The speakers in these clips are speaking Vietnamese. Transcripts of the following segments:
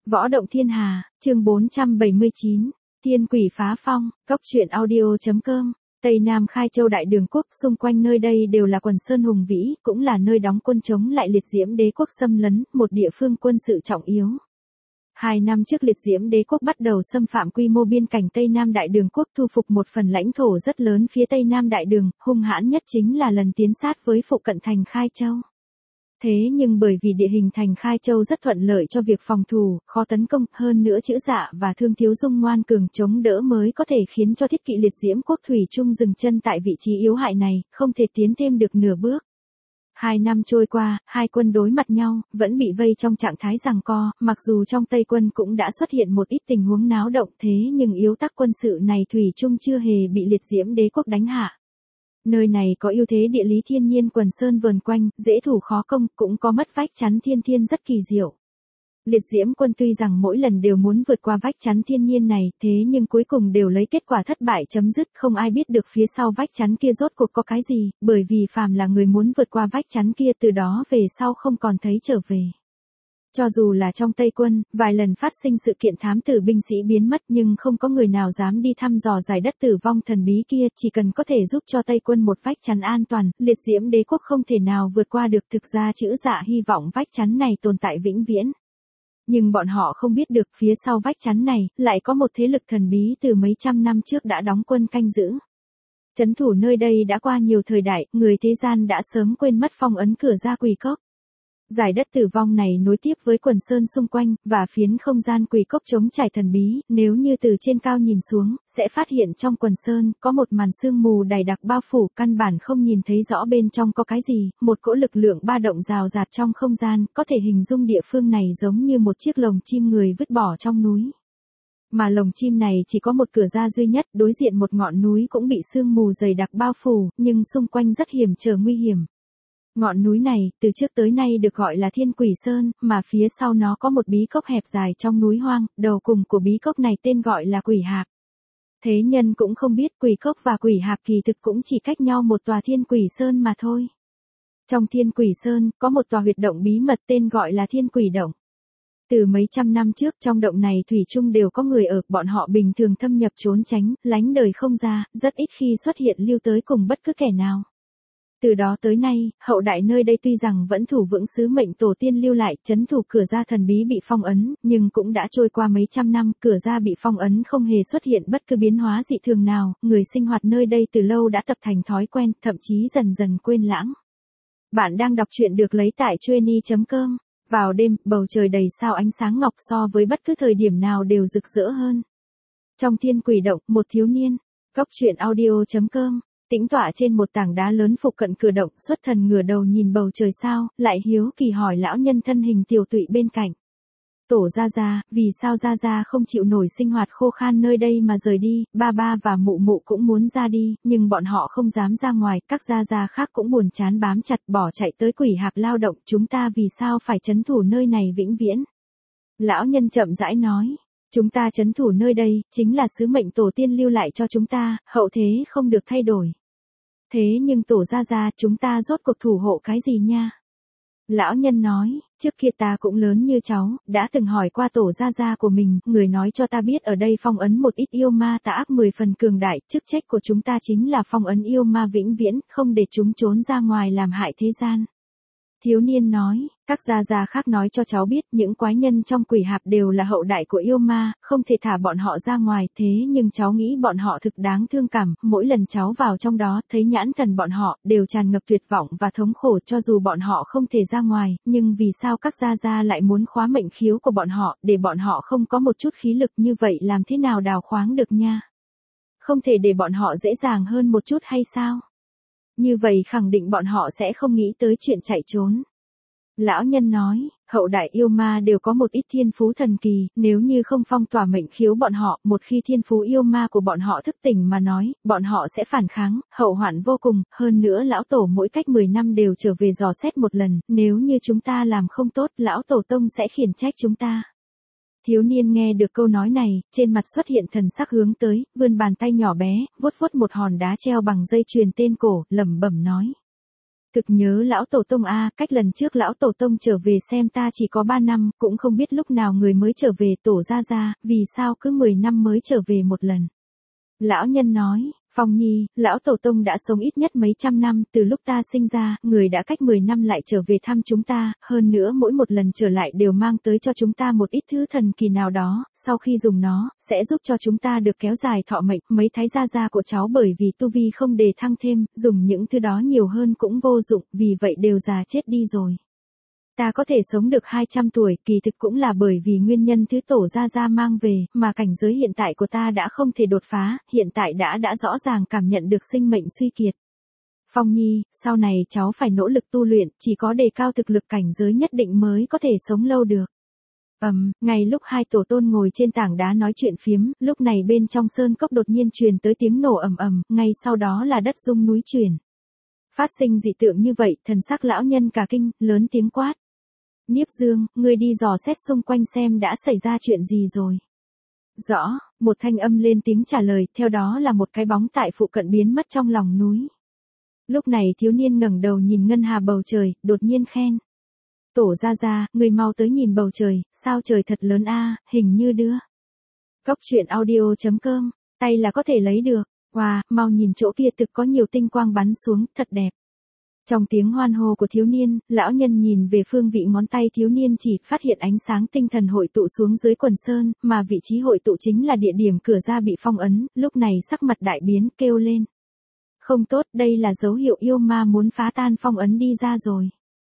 Võ động thiên hà, chương 479, Thiên quỷ phá phong, Cốc truyện audio.com. Tây Nam Khai Châu Đại Đường Quốc, xung quanh nơi đây đều là quần sơn hùng vĩ, cũng là nơi đóng quân chống lại liệt diễm đế quốc xâm lấn, một địa phương quân sự trọng yếu. 2 năm trước liệt diễm đế quốc bắt đầu xâm phạm quy mô biên cảnh Tây Nam Đại Đường Quốc, thu phục một phần lãnh thổ rất lớn phía Tây Nam Đại Đường, hung hãn nhất chính là lần tiến sát với phụ cận thành Khai Châu. Thế nhưng bởi vì địa hình thành Khai Châu rất thuận lợi cho việc phòng thủ, khó tấn công, hơn nữa chữ Dạ và Thương Thiếu Dung ngoan cường chống đỡ mới có thể khiến cho thiết kỵ liệt diễm quốc thủy chung dừng chân tại vị trí yếu hại này, không thể tiến thêm được nửa bước. 2 năm trôi qua, hai quân đối mặt nhau, vẫn bị vây trong trạng thái giằng co, mặc dù trong Tây quân cũng đã xuất hiện một ít tình huống náo động thế nhưng yếu tắc quân sự này thủy chung chưa hề bị liệt diễm đế quốc đánh hạ. Nơi này có ưu thế địa lý thiên nhiên quần sơn vờn quanh, dễ thủ khó công, cũng có mất vách chắn thiên thiên rất kỳ diệu. Liệt diễm quân tuy rằng mỗi lần đều muốn vượt qua vách chắn thiên nhiên này, thế nhưng cuối cùng đều lấy kết quả thất bại chấm dứt, không ai biết được phía sau vách chắn kia rốt cuộc có cái gì, bởi vì phàm là người muốn vượt qua vách chắn kia từ đó về sau không còn thấy trở về. Cho dù là trong Tây quân, vài lần phát sinh sự kiện thám tử binh sĩ biến mất nhưng không có người nào dám đi thăm dò giải đất tử vong thần bí kia, chỉ cần có thể giúp cho Tây quân một vách chắn an toàn, liệt diễm đế quốc không thể nào vượt qua được, thực ra chữ Dạ hy vọng vách chắn này tồn tại vĩnh viễn. Nhưng bọn họ không biết được phía sau vách chắn này, lại có một thế lực thần bí từ mấy trăm năm trước đã đóng quân canh giữ. Trấn thủ nơi đây đã qua nhiều thời đại, người thế gian đã sớm quên mất phong ấn cửa ra quỷ cốc. Giải đất tử vong này nối tiếp với quần sơn xung quanh, và phiến không gian quỷ cốc trống trải thần bí, nếu như từ trên cao nhìn xuống, sẽ phát hiện trong quần sơn, có một màn sương mù dày đặc bao phủ, căn bản không nhìn thấy rõ bên trong có cái gì, một cỗ lực lượng ba động rào rạt trong không gian, có thể hình dung địa phương này giống như một chiếc lồng chim người vứt bỏ trong núi. Mà lồng chim này chỉ có một cửa ra duy nhất, đối diện một ngọn núi cũng bị sương mù dày đặc bao phủ, nhưng xung quanh rất hiểm trở nguy hiểm. Ngọn núi này, từ trước tới nay được gọi là Thiên Quỷ Sơn, mà phía sau nó có một bí cốc hẹp dài trong núi hoang, đầu cùng của bí cốc này tên gọi là Quỷ Hạp. Thế nhân cũng không biết Quỷ Cốc và Quỷ Hạp kỳ thực cũng chỉ cách nhau một tòa Thiên Quỷ Sơn mà thôi. Trong Thiên Quỷ Sơn, có một tòa huyệt động bí mật tên gọi là Thiên Quỷ Động. Từ mấy trăm năm trước trong động này thủy chung đều có người ở, bọn họ bình thường thâm nhập trốn tránh, lánh đời không ra, rất ít khi xuất hiện lưu tới cùng bất cứ kẻ nào. Từ đó tới nay, hậu đại nơi đây tuy rằng vẫn thủ vững sứ mệnh tổ tiên lưu lại, trấn thủ cửa ra thần bí bị phong ấn, nhưng cũng đã trôi qua mấy trăm năm, cửa ra bị phong ấn không hề xuất hiện bất cứ biến hóa dị thường nào, người sinh hoạt nơi đây từ lâu đã tập thành thói quen, thậm chí dần dần quên lãng. Bạn đang đọc truyện được lấy tại Chueny.com. Vào đêm, bầu trời đầy sao ánh sáng ngọc so với bất cứ thời điểm nào đều rực rỡ hơn. Trong Thiên Quỷ Động, một thiếu niên, Cốc truyện audio.com. Tĩnh tọa trên một tảng đá lớn phụ cận cửa động, xuất thần ngửa đầu nhìn bầu trời sao, lại hiếu kỳ hỏi lão nhân thân hình tiều tụy bên cạnh. Tổ Gia Gia, vì sao Gia Gia không chịu nổi sinh hoạt khô khan nơi đây mà rời đi, ba ba và mụ mụ cũng muốn ra đi, nhưng bọn họ không dám ra ngoài, các Gia Gia khác cũng buồn chán bám chặt bỏ chạy tới Quỷ Hạp lao động, chúng ta vì sao phải trấn thủ nơi này vĩnh viễn? Lão nhân chậm rãi nói. Chúng ta trấn thủ nơi đây, chính là sứ mệnh tổ tiên lưu lại cho chúng ta, hậu thế không được thay đổi. Thế nhưng Tổ Gia Gia, chúng ta rốt cuộc thủ hộ cái gì nha? Lão nhân nói, trước kia ta cũng lớn như cháu, đã từng hỏi qua Tổ Gia Gia của mình, người nói cho ta biết ở đây phong ấn một ít yêu ma tà ác 10 phần cường đại, chức trách của chúng ta chính là phong ấn yêu ma vĩnh viễn, không để chúng trốn ra ngoài làm hại thế gian. Thiếu niên nói, các gia gia khác nói cho cháu biết những quái nhân trong Quỷ Hạp đều là hậu đại của yêu ma, không thể thả bọn họ ra ngoài, thế nhưng cháu nghĩ bọn họ thực đáng thương cảm, mỗi lần cháu vào trong đó, thấy nhãn thần bọn họ, đều tràn ngập tuyệt vọng và thống khổ cho dù bọn họ không thể ra ngoài, nhưng vì sao các gia gia lại muốn khóa mệnh khiếu của bọn họ, để bọn họ không có một chút khí lực như vậy làm thế nào đào khoáng được nha? Không thể để bọn họ dễ dàng hơn một chút hay sao? Như vậy khẳng định bọn họ sẽ không nghĩ tới chuyện chạy trốn. Lão nhân nói, hậu đại yêu ma đều có một ít thiên phú thần kỳ, nếu như không phong tỏa mệnh khiếu bọn họ, một khi thiên phú yêu ma của bọn họ thức tỉnh mà nói, bọn họ sẽ phản kháng, hậu hoạn vô cùng, hơn nữa lão tổ mỗi cách 10 năm đều trở về dò xét một lần, nếu như chúng ta làm không tốt, lão tổ tông sẽ khiển trách chúng ta. Thiếu niên nghe được câu nói này, trên mặt xuất hiện thần sắc hướng tới, vươn bàn tay nhỏ bé, vuốt vuốt một hòn đá treo bằng dây chuyền tên cổ, lẩm bẩm nói. Thực nhớ lão tổ tông a, cách lần trước lão tổ tông trở về xem ta chỉ có 3 năm, cũng không biết lúc nào người mới trở về tổ ra, vì sao cứ 10 năm mới trở về một lần. Lão nhân nói, Phong Nhi, lão tổ tông đã sống ít nhất mấy trăm năm, từ lúc ta sinh ra, người đã cách 10 năm lại trở về thăm chúng ta, hơn nữa mỗi một lần trở lại đều mang tới cho chúng ta một ít thứ thần kỳ nào đó, sau khi dùng nó, sẽ giúp cho chúng ta được kéo dài thọ mệnh. Mấy thái gia của cháu bởi vì tu vi không đề thăng thêm, dùng những thứ đó nhiều hơn cũng vô dụng, vì vậy đều già chết đi rồi. Ta có thể sống được 200 tuổi, kỳ thực cũng là bởi vì nguyên nhân thứ tổ gia mang về, mà cảnh giới hiện tại của ta đã không thể đột phá, hiện tại đã rõ ràng cảm nhận được sinh mệnh suy kiệt. Phong Nhi, sau này cháu phải nỗ lực tu luyện, chỉ có đề cao thực lực cảnh giới nhất định mới có thể sống lâu được. Ngay lúc hai tổ tôn ngồi trên tảng đá nói chuyện phiếm, lúc này bên trong sơn cốc đột nhiên truyền tới tiếng nổ ầm, ngay sau đó là đất rung núi chuyển. Phát sinh dị tượng như vậy, thần sắc lão nhân cả kinh, lớn tiếng quát. Niếp Dương, ngươi đi dò xét xung quanh xem đã xảy ra chuyện gì rồi. Rõ, một thanh âm lên tiếng trả lời, theo đó là một cái bóng tại phụ cận biến mất trong lòng núi. Lúc này thiếu niên ngẩng đầu nhìn ngân hà bầu trời, đột nhiên khen. Tổ ra, ngươi mau tới nhìn bầu trời, sao trời thật lớn a, hình như đưa. Cốc truyện audio.com, tay là có thể lấy được, wow, mau nhìn chỗ kia thực có nhiều tinh quang bắn xuống, thật đẹp. Trong tiếng hoan hô của thiếu niên, lão nhân nhìn về phương vị ngón tay thiếu niên chỉ phát hiện ánh sáng tinh thần hội tụ xuống dưới quần sơn, mà vị trí hội tụ chính là địa điểm cửa ra bị phong ấn, lúc này sắc mặt đại biến kêu lên. Không tốt, đây là dấu hiệu yêu ma muốn phá tan phong ấn đi ra rồi.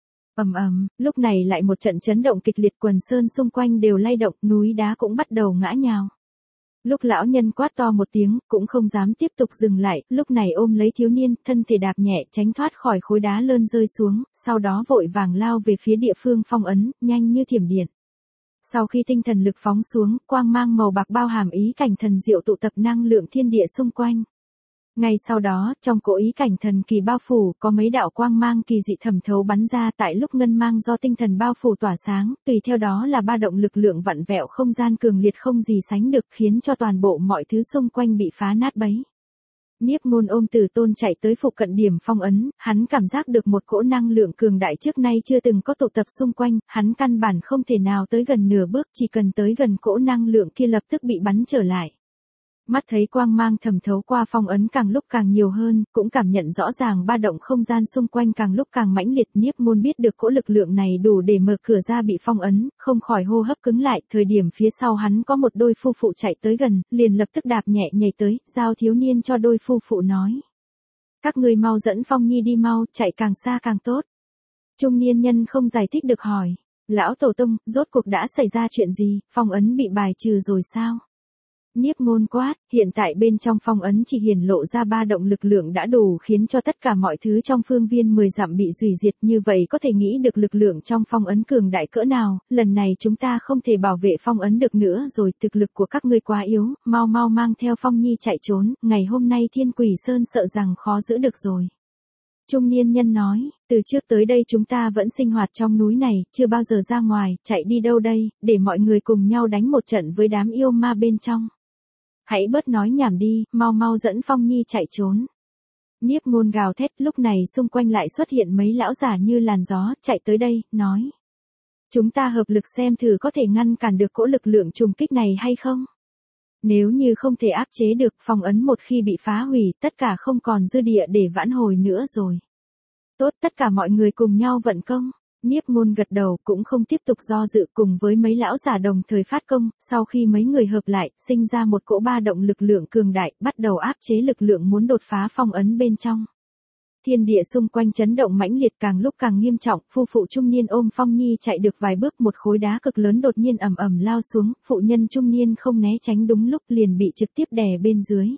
Lúc này lại một trận chấn động kịch liệt, quần sơn xung quanh đều lay động, núi đá cũng bắt đầu ngã nhào. Lúc lão nhân quát to một tiếng, cũng không dám tiếp tục dừng lại, lúc này ôm lấy thiếu niên, thân thể đạp nhẹ tránh thoát khỏi khối đá lơn rơi xuống, sau đó vội vàng lao về phía địa phương phong ấn, nhanh như thiểm điện. Sau khi tinh thần lực phóng xuống, quang mang màu bạc bao hàm ý cảnh thần diệu tụ tập năng lượng thiên địa xung quanh. Ngay sau đó, trong cỗ ý cảnh thần kỳ bao phủ, có mấy đạo quang mang kỳ dị thẩm thấu bắn ra, tại lúc ngân mang do tinh thần bao phủ tỏa sáng, tùy theo đó là ba động lực lượng vặn vẹo không gian cường liệt không gì sánh được, khiến cho toàn bộ mọi thứ xung quanh bị phá nát bấy. Niếp Ngôn ôm Tử Tôn chạy tới phụ cận điểm phong ấn, hắn cảm giác được một cỗ năng lượng cường đại trước nay chưa từng có tụ tập xung quanh, hắn căn bản không thể nào tới gần nửa bước, chỉ cần tới gần cỗ năng lượng kia lập tức bị bắn trở lại. Mắt thấy quang mang thẩm thấu qua phong ấn càng lúc càng nhiều hơn, cũng cảm nhận rõ ràng ba động không gian xung quanh càng lúc càng mãnh liệt. Niếp Môn biết được cỗ lực lượng này đủ để mở cửa ra bị phong ấn, không khỏi hô hấp cứng lại. Thời điểm phía sau hắn có một đôi phu phụ chạy tới gần, liền lập tức đạp nhẹ nhảy tới, giao thiếu niên cho đôi phu phụ nói. Các ngươi mau dẫn Phong Nhi đi mau, chạy càng xa càng tốt. Trung niên nhân không giải thích được hỏi. Lão tổ tông, rốt cuộc đã xảy ra chuyện gì, phong ấn bị bài trừ rồi sao? Niếp Ngôn quát, hiện tại bên trong phong ấn chỉ hiển lộ ra ba động lực lượng đã đủ khiến cho tất cả mọi thứ trong phương viên 10 dặm bị hủy diệt, như vậy có thể nghĩ được lực lượng trong phong ấn cường đại cỡ nào, lần này chúng ta không thể bảo vệ phong ấn được nữa rồi, thực lực của các ngươi quá yếu, mau mang theo Phong Nhi chạy trốn, ngày hôm nay Thiên Quỷ Sơn sợ rằng khó giữ được rồi. Trung niên nhân nói, từ trước tới đây chúng ta vẫn sinh hoạt trong núi này, chưa bao giờ ra ngoài, chạy đi đâu đây, để mọi người cùng nhau đánh một trận với đám yêu ma bên trong. Hãy bớt nói nhảm đi, mau dẫn Phong Nhi chạy trốn. Niếp Ngôn gào thét, lúc này xung quanh lại xuất hiện mấy lão giả như làn gió, chạy tới đây, nói. Chúng ta hợp lực xem thử có thể ngăn cản được cỗ lực lượng trùng kích này hay không? Nếu như không thể áp chế được, phong ấn một khi bị phá hủy, tất cả không còn dư địa để vãn hồi nữa rồi. Tốt, tất cả mọi người cùng nhau vận công. Niếp Ngôn gật đầu, cũng không tiếp tục do dự, cùng với mấy lão giả đồng thời phát công, sau khi mấy người hợp lại, sinh ra một cỗ ba động lực lượng cường đại, bắt đầu áp chế lực lượng muốn đột phá phong ấn bên trong. Thiên địa xung quanh chấn động mãnh liệt càng lúc càng nghiêm trọng, phu phụ trung niên ôm Phong Nhi chạy được vài bước, một khối đá cực lớn đột nhiên ầm lao xuống, phụ nhân trung niên không né tránh đúng lúc liền bị trực tiếp đè bên dưới.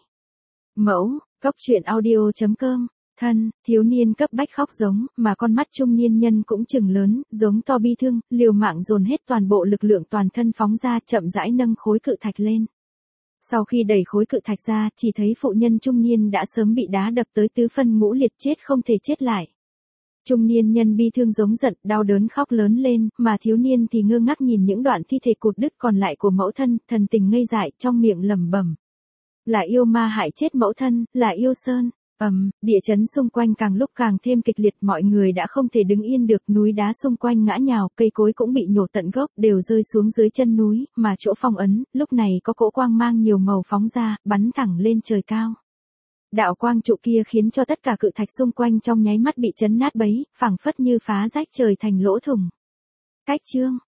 Mẫu, Cốc truyện audio.com. Thân, thiếu niên cấp bách khóc giống, mà con mắt trung niên nhân cũng trừng lớn, giống to bi thương, liều mạng dồn hết toàn bộ lực lượng toàn thân phóng ra, chậm rãi nâng khối cự thạch lên. Sau khi đẩy khối cự thạch ra, chỉ thấy phụ nhân trung niên đã sớm bị đá đập tới tứ phân ngũ liệt, chết không thể chết lại. Trung niên nhân bi thương giống giận, đau đớn khóc lớn lên, mà thiếu niên thì ngơ ngác nhìn những đoạn thi thể cụt đứt còn lại của mẫu thân, thần tình ngây dại, trong miệng lẩm bẩm. Là yêu ma hại chết mẫu thân, là yêu sơn. Địa chấn xung quanh càng lúc càng thêm kịch liệt, mọi người đã không thể đứng yên được, núi đá xung quanh ngã nhào, cây cối cũng bị nhổ tận gốc, đều rơi xuống dưới chân núi, mà chỗ phong ấn, lúc này có cỗ quang mang nhiều màu phóng ra, bắn thẳng lên trời cao. Đạo quang trụ kia khiến cho tất cả cự thạch xung quanh trong nháy mắt bị chấn nát bấy, phảng phất như phá rách trời thành lỗ thủng. Cách chương